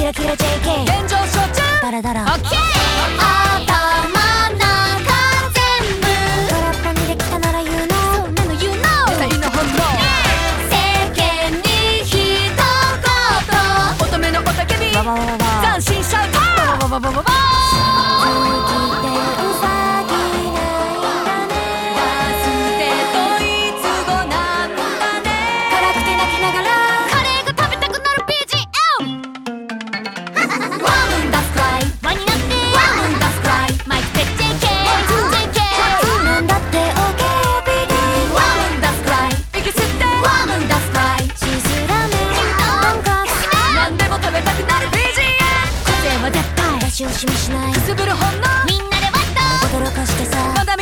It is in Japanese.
ラキラ JK 現状承知ダラダラオッケー頭の中全部空っぽにできたなら言うのそんなの言うの二人の本能世間に一言乙女の雄たけびわわわわ斬新シャウトわわわわわわしもしないくすぶる本能みんなでワッと驚かしてさまだ